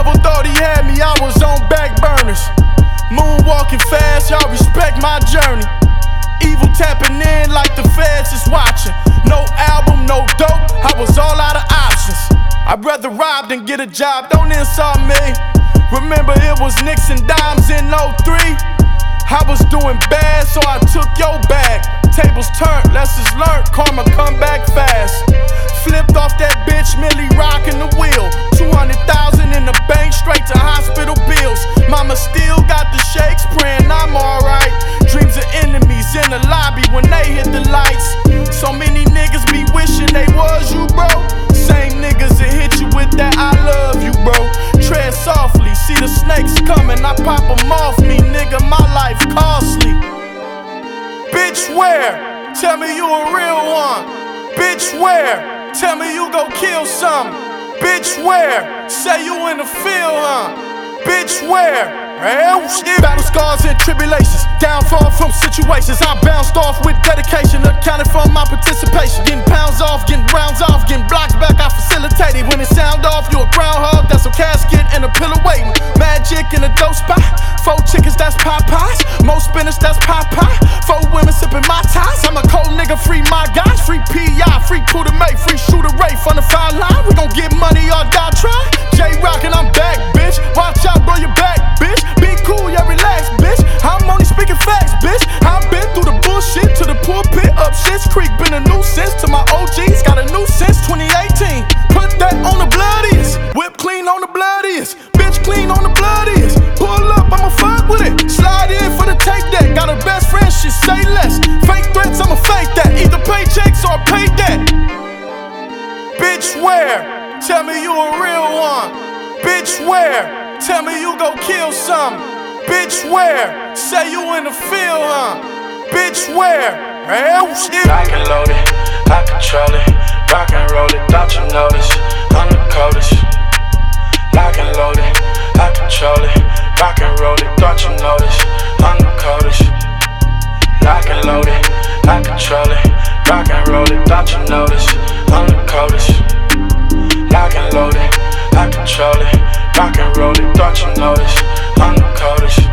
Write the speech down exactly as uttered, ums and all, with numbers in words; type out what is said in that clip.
devil thought he had me, I was on back burners. Moonwalking fast, y'all respect my journey. Evil tapping in like the feds is watching. No album, no dope, I was all out of options. I'd rather rob than get a job, don't insult me. Remember it was nicks and dimes in oh three. I was doing bad, so I took your bag. Tables turned, lessons learned, karma come back fast. Flipped off that bitch, Millie rocking the wheel. Two hundred thousand in the bank, straight to hospital bills. Mama still got the shakes, praying I'm alright. Dreams of enemies in the lobby when they hit the lights. So many niggas be wishing they was you, bro. Same niggas that hit you with that I love you, bro. Tread softly, see the snakes coming, I pop them off me, nigga, my life costly. Bitch, where? Tell me you a real one. Bitch, where? Tell me you go kill some. Bitch, where? Say you in the field, huh? Bitch, where? Battle scars and tribulations, downfall from situations. I bounced off with dedication, accounted for my participation. Getting pounds off, getting rounds off, getting blocks back, I facilitated. When it sound off, you a groundhog, that's a casket and a pillow waiting. Magic in a dope spot, four chickens, that's Popeyes. Most spinach, that's Popeye. Four women sipping my ties. I'm a cold nigga, free my guys. Free P I, free Kuda May, free Shooter Ray from the fine line. We gon' get money or die trying. J-Rock and I'm back, bitch. Watch out, bro, your back, bitch. Be cool, yeah, relax, bitch. I'm only speaking facts, bitch. I've been through the bullshit to the pulpit, up Shit's Creek. Been a nuisance to my O Gs, got a new since twenty eighteen. Put that on the bloodiest, whip clean on the bloodiest, bitch clean on the bloodiest. Pull up, I'ma fuck with it. Slide in for the tape deck. Got a best friend, shit say less. Fake threats, I'ma fake that. Either paychecks or pay debt. Bitch, where? Tell me you a real one. Bitch, where? Tell me you go kill some. Bitch, where? Say you in the field, huh? Bitch, where? Lock and load it, I control it. Rock and roll it, don't you notice? I'm the coldest. Lock and load it, I control it. Rock and roll it, don't you notice? I'm the coldest. Lock and load it, I control it. Rock and roll it, don't you notice? I'm the coldest. Lock and load it, I control it. Rock and roll it, don't you notice? I'm the coldest.